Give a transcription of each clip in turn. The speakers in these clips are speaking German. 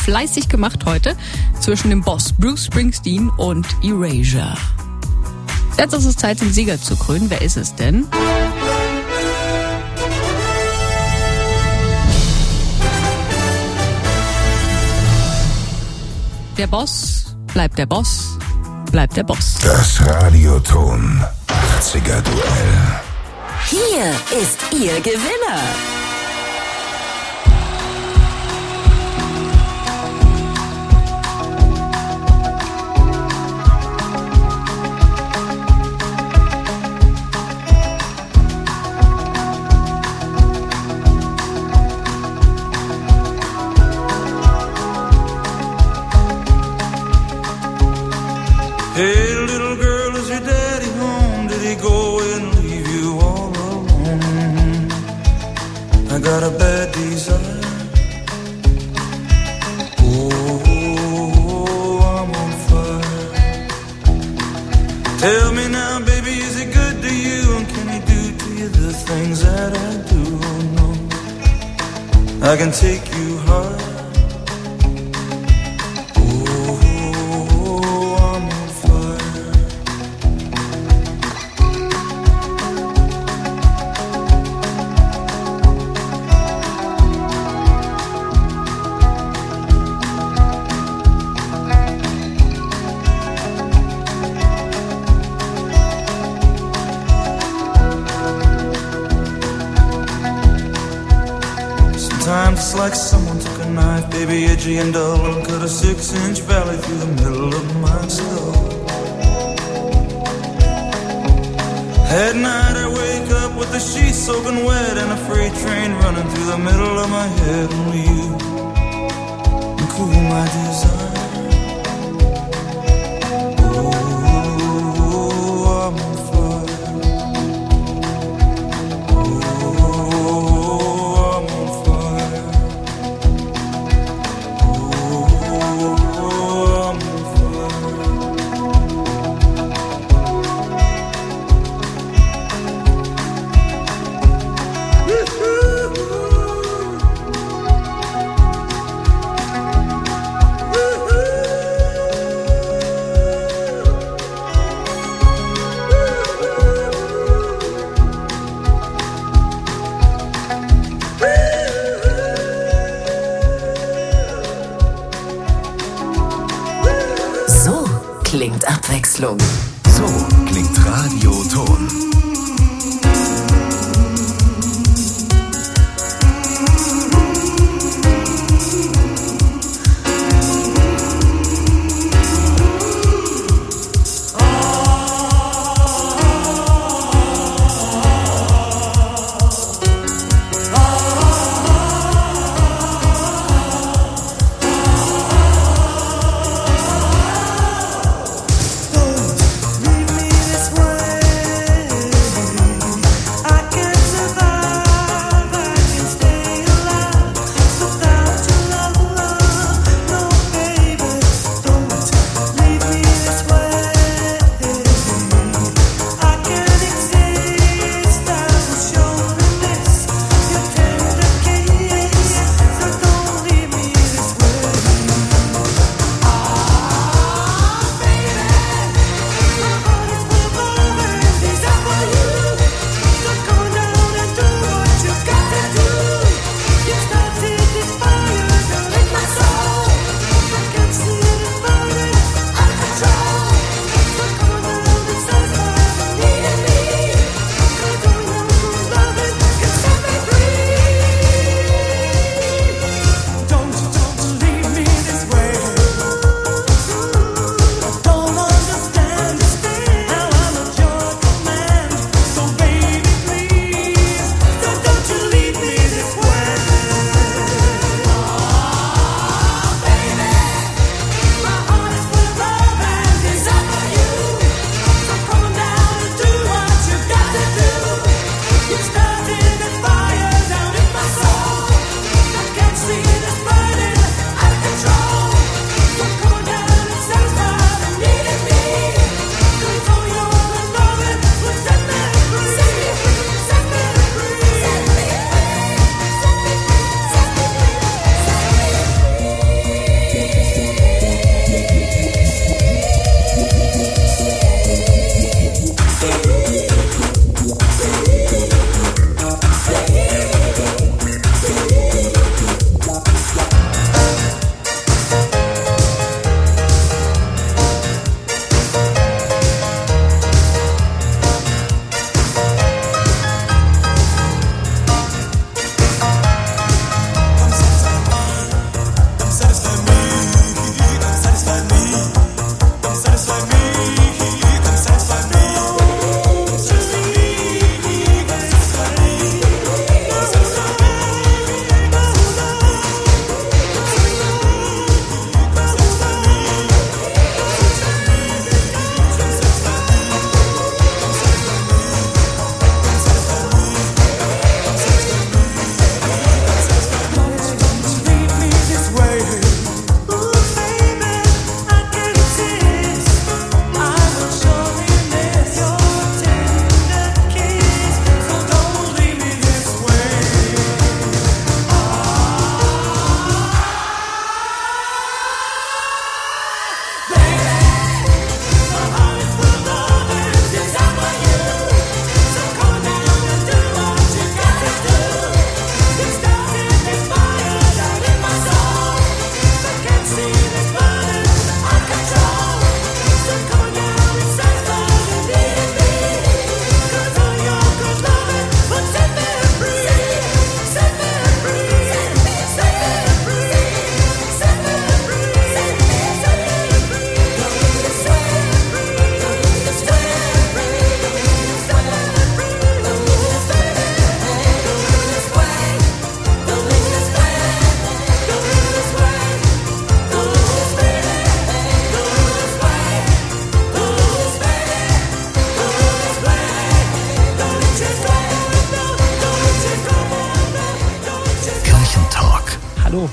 fleißig gemacht heute zwischen dem Boss Bruce Springsteen und Erasure. Jetzt ist es Zeit, den Sieger zu krönen. Wer ist es denn? Der Boss bleibt der Boss, bleibt der Boss. Das Radioton 80er Duell. Hier ist Ihr Gewinner. Hey, little girl, is your daddy home? Did he go and leave you all alone? I got a bad desire. Oh, I'm on fire. Tell me now, baby, is he good to you? And can he do to you the things that I do? No, I can take you high. It's like someone took a knife, baby, edgy and dull, and cut a 6-inch valley through the middle of my skull. At night I wake up with the sheets soaking wet and a freight train running through the middle of my head. Only you can cool my desire. Klingt Abwechslung. So klingt Radioton. Leave me this way.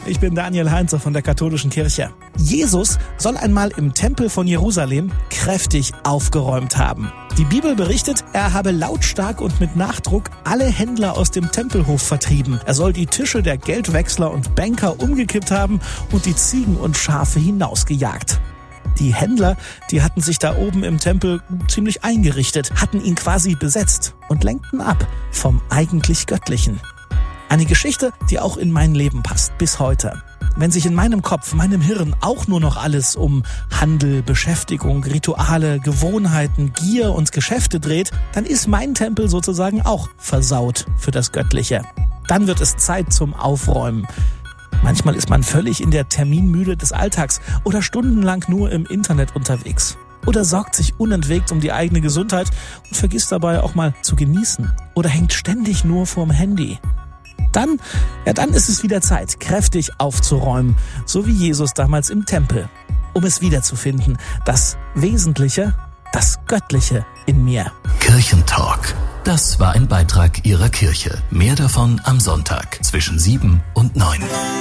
ich bin Daniel Heinze von der Katholischen Kirche. Jesus soll einmal im Tempel von Jerusalem kräftig aufgeräumt haben. Die Bibel berichtet, er habe lautstark und mit Nachdruck alle Händler aus dem Tempelhof vertrieben. Er soll die Tische der Geldwechsler und Banker umgekippt haben und die Ziegen und Schafe hinausgejagt. Die Händler, die hatten sich da oben im Tempel ziemlich eingerichtet, hatten ihn quasi besetzt und lenkten ab vom eigentlich Göttlichen. Eine Geschichte, die auch in mein Leben passt, bis heute. Wenn sich in meinem Kopf, meinem Hirn auch nur noch alles um Handel, Beschäftigung, Rituale, Gewohnheiten, Gier und Geschäfte dreht, dann ist mein Tempel sozusagen auch versaut für das Göttliche. Dann wird es Zeit zum Aufräumen. Manchmal ist man völlig in der Terminmühle des Alltags oder stundenlang nur im Internet unterwegs. Oder sorgt sich unentwegt um die eigene Gesundheit und vergisst dabei auch mal zu genießen. Oder hängt ständig nur vorm Handy. Dann ist es wieder Zeit, kräftig aufzuräumen, so wie Jesus damals im Tempel, um es wiederzufinden, das Wesentliche, das Göttliche in mir. Kirchentalk. Das war ein Beitrag Ihrer Kirche. Mehr davon am Sonntag zwischen 7 und 9.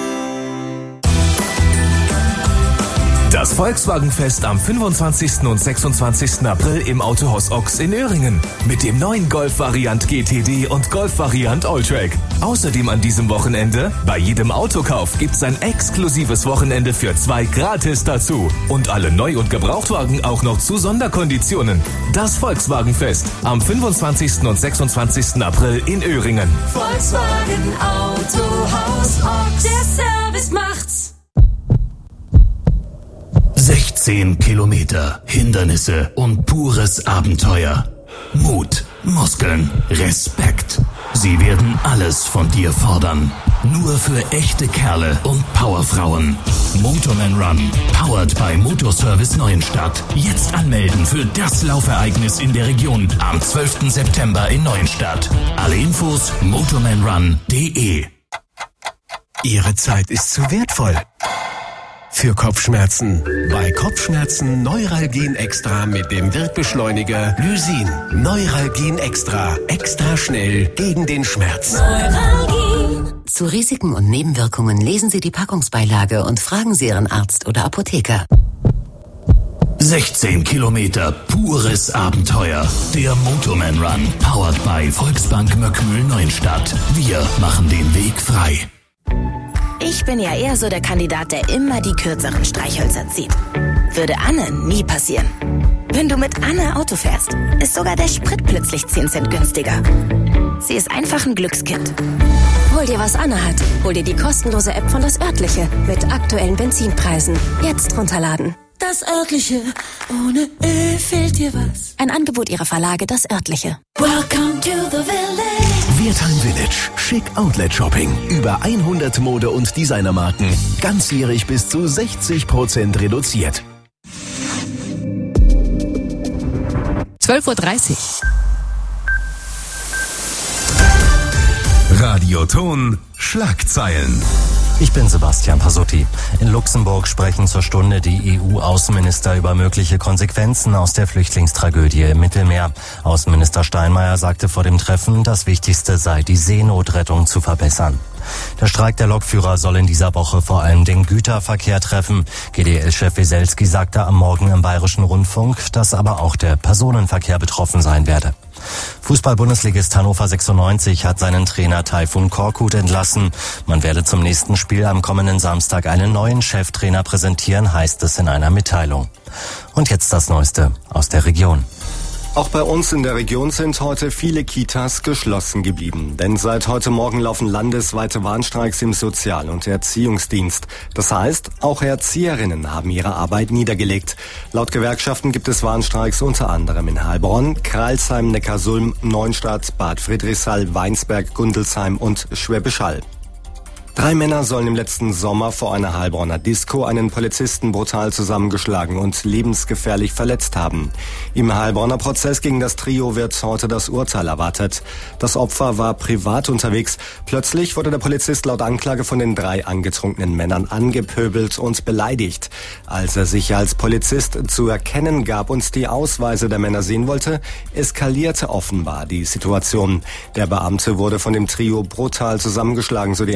Das Volkswagenfest am 25. und 26. April im Autohaus Ochs in Öhringen. Mit dem neuen Golf-Variant GTD und Golf-Variant Alltrack. Außerdem an diesem Wochenende, bei jedem Autokauf gibt's ein exklusives Wochenende für 2 gratis dazu. Und alle Neu- und Gebrauchtwagen auch noch zu Sonderkonditionen. Das Volkswagenfest am 25. und 26. April in Öhringen. Volkswagen Autohaus Ochs. Der Service macht's. 16 Kilometer, Hindernisse und pures Abenteuer. Mut, Muskeln, Respekt. Sie werden alles von dir fordern. Nur für echte Kerle und Powerfrauen. Motorman Run, powered by Motorservice Neuenstadt. Jetzt anmelden für das Laufereignis in der Region am 12. September in Neuenstadt. Alle Infos motormanrun.de. Ihre Zeit ist zu wertvoll für Kopfschmerzen. Bei Kopfschmerzen Neuralgin Extra mit dem Wirkbeschleuniger Lysin. Neuralgin Extra. Extra schnell gegen den Schmerz. Neuralgin. Zu Risiken und Nebenwirkungen lesen Sie die Packungsbeilage und fragen Sie Ihren Arzt oder Apotheker. 16 Kilometer pures Abenteuer. Der Motorman Run, powered by Volksbank Möckmühl Neuenstadt. Wir machen den Weg frei. Ich bin ja eher so der Kandidat, der immer die kürzeren Streichhölzer zieht. Würde Anne nie passieren. Wenn du mit Anne Auto fährst, ist sogar der Sprit plötzlich 10 Cent günstiger. Sie ist einfach ein Glückskind. Hol dir, was Anne hat. Hol dir die kostenlose App von Das Örtliche mit aktuellen Benzinpreisen. Jetzt runterladen. Das Örtliche, ohne Ö fehlt dir was. Ein Angebot ihrer Verlage Das Örtliche. Welcome to the village. Wertheim Village. Schick Outlet Shopping. Über 100 Mode- und Designermarken. Ganzjährig bis zu 60% reduziert. 12:30 Uhr. Radioton Schlagzeilen. Ich bin Sebastian Pasutti. In Luxemburg sprechen zur Stunde die EU-Außenminister über mögliche Konsequenzen aus der Flüchtlingstragödie im Mittelmeer. Außenminister Steinmeier sagte vor dem Treffen, das Wichtigste sei, die Seenotrettung zu verbessern. Der Streik der Lokführer soll in dieser Woche vor allem den Güterverkehr treffen. GDL-Chef Weselski sagte am Morgen im Bayerischen Rundfunk, dass aber auch der Personenverkehr betroffen sein werde. Fußball-Bundesligist Hannover 96 hat seinen Trainer Tayfun Korkut entlassen. Man werde zum nächsten Spiel am kommenden Samstag einen neuen Cheftrainer präsentieren, heißt es in einer Mitteilung. Und jetzt das Neueste aus der Region. Auch bei uns in der Region sind heute viele Kitas geschlossen geblieben. Denn seit heute Morgen laufen landesweite Warnstreiks im Sozial- und Erziehungsdienst. Das heißt, auch Erzieherinnen haben ihre Arbeit niedergelegt. Laut Gewerkschaften gibt es Warnstreiks unter anderem in Heilbronn, Kralsheim, Neckarsulm, Neuenstadt, Bad Friedrichshall, Weinsberg, Gundelsheim und Schwäbisch Hall. 3 Männer sollen im letzten Sommer vor einer Heilbronner Disco einen Polizisten brutal zusammengeschlagen und lebensgefährlich verletzt haben. Im Heilbronner Prozess gegen das Trio wird heute das Urteil erwartet. Das Opfer war privat unterwegs. Plötzlich wurde der Polizist laut Anklage von den 3 angetrunkenen Männern angepöbelt und beleidigt. Als er sich als Polizist zu erkennen gab und die Ausweise der Männer sehen wollte, eskalierte offenbar die Situation. Der Beamte wurde von dem Trio brutal zusammengeschlagen, so die Anklage.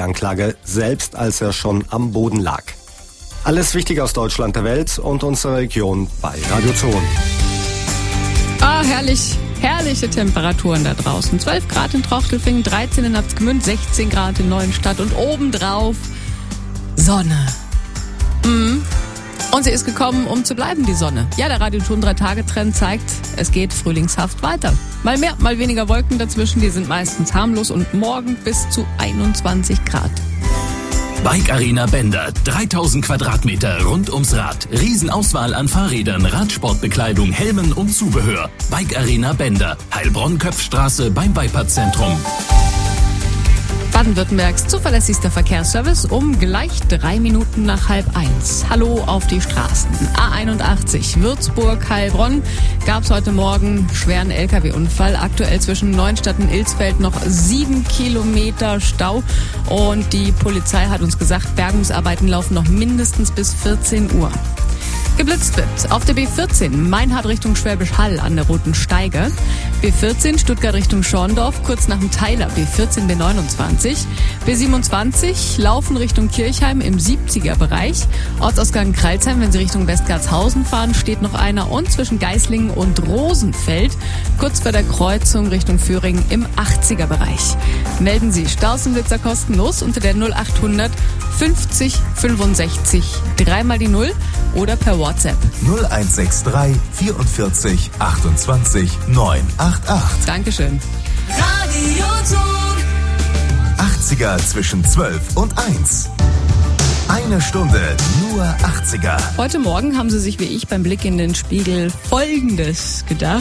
Tage, selbst als er schon am Boden lag. Alles Wichtige aus Deutschland, der Welt und unserer Region bei Radio Ton. Ah, herrlich. Herrliche Temperaturen da draußen. 12 Grad in Trochtelfingen, 13 in Abtsgemünd, 16 Grad in Neuenstadt und obendrauf Sonne. Und sie ist gekommen, um zu bleiben, die Sonne. Ja, der Radio Ton 3-Tage-Trend zeigt, es geht frühlingshaft weiter. Mal mehr, mal weniger Wolken dazwischen, die sind meistens harmlos und morgen bis zu 21 Grad. Bike Arena Bender, 3000 Quadratmeter rund ums Rad. Riesenauswahl an Fahrrädern, Radsportbekleidung, Helmen und Zubehör. Bike Arena Bender, Heilbronn-Köpfstraße beim Weiperzentrum. Baden-Württembergs zuverlässigster Verkehrsservice um gleich 3 Minuten nach 12:30. Hallo auf die Straßen. A81 Würzburg-Heilbronn gab es heute Morgen schweren LKW-Unfall. Aktuell zwischen Neuenstadt und Ilsfeld noch 7 Kilometer Stau. Und die Polizei hat uns gesagt, Bergungsarbeiten laufen noch mindestens bis 14 Uhr. Geblitzt wird auf der B14 Meinhard Richtung Schwäbisch Hall an der Roten Steige, B14 Stuttgart Richtung Schorndorf kurz nach dem Teiler, B14 B29, B27 Laufen Richtung Kirchheim im 70er-Bereich, Ortsausgang Kreilsheim, wenn Sie Richtung Westgartshausen fahren, steht noch einer und zwischen Geislingen und Rosenfeld kurz vor der Kreuzung Richtung Föhringen im 80er-Bereich. Melden Sie Stausenblitzer kostenlos unter der 0800 50 65 3 die 0 oder per WhatsApp. 0163 44 28 988. Dankeschön. Radio Ton. 80er zwischen 12 und 1. Eine Stunde nur 80er. Heute Morgen haben Sie sich wie ich beim Blick in den Spiegel Folgendes gedacht.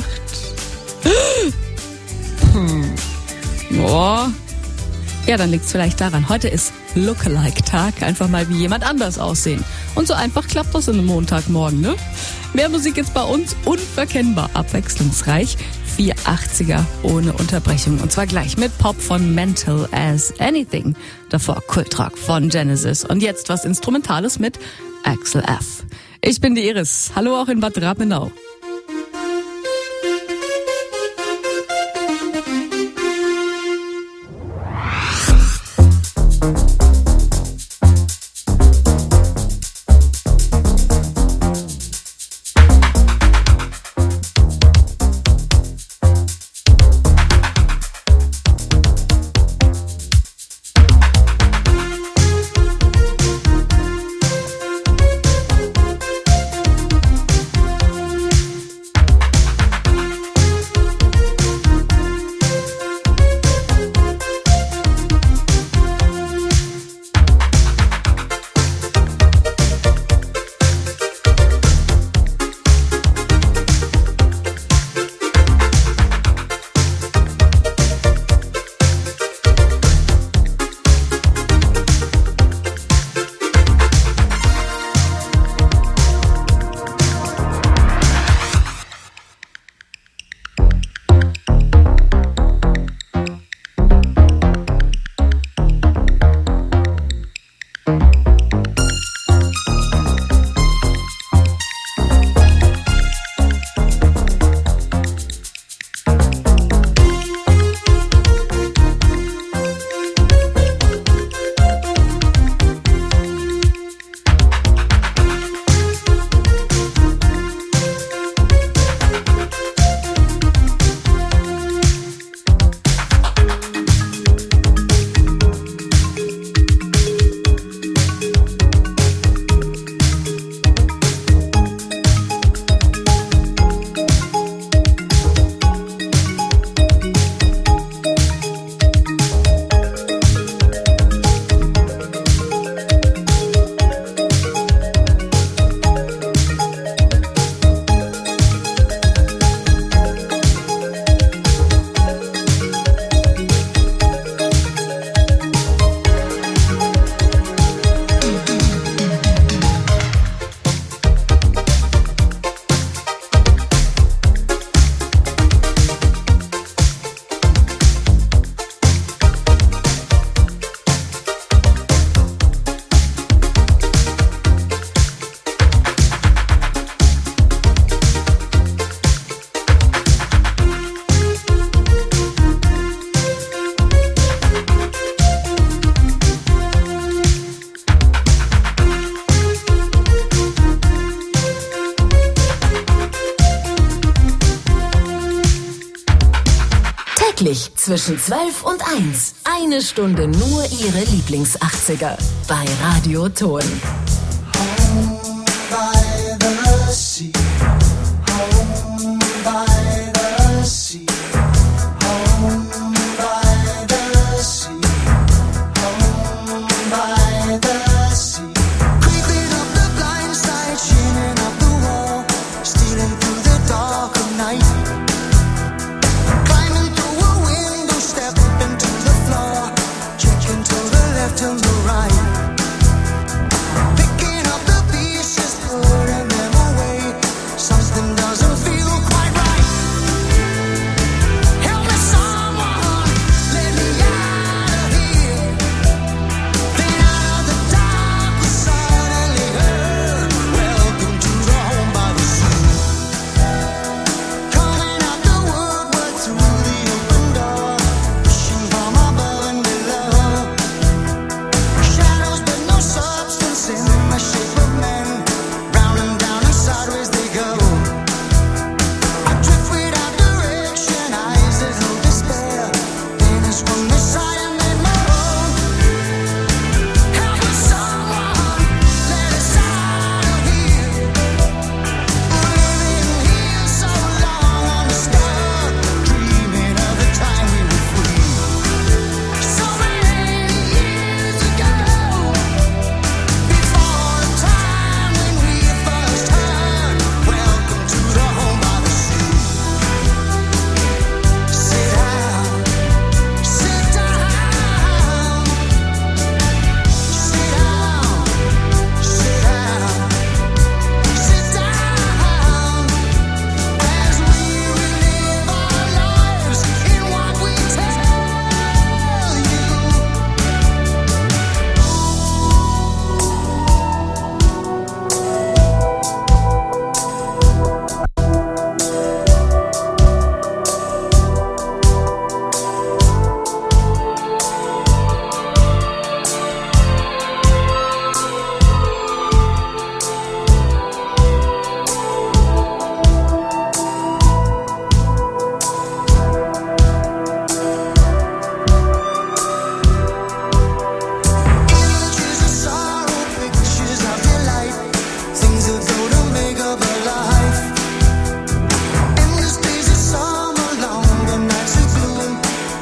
Boah. Ja, dann liegt's vielleicht daran. Heute ist Lookalike-Tag. Einfach mal wie jemand anders aussehen. Und so einfach klappt das in einem Montagmorgen, ne? Mehr Musik jetzt bei uns. Unverkennbar abwechslungsreich. 4 80er ohne Unterbrechung. Und zwar gleich mit Pop von Mental as Anything. Davor Kultrock von Genesis. Und jetzt was Instrumentales mit Axel F. Ich bin die Iris. Hallo auch in Bad Rappenau. Täglich zwischen 12 und 1. Eine Stunde nur Ihre Lieblings-80er. Bei Radio Ton.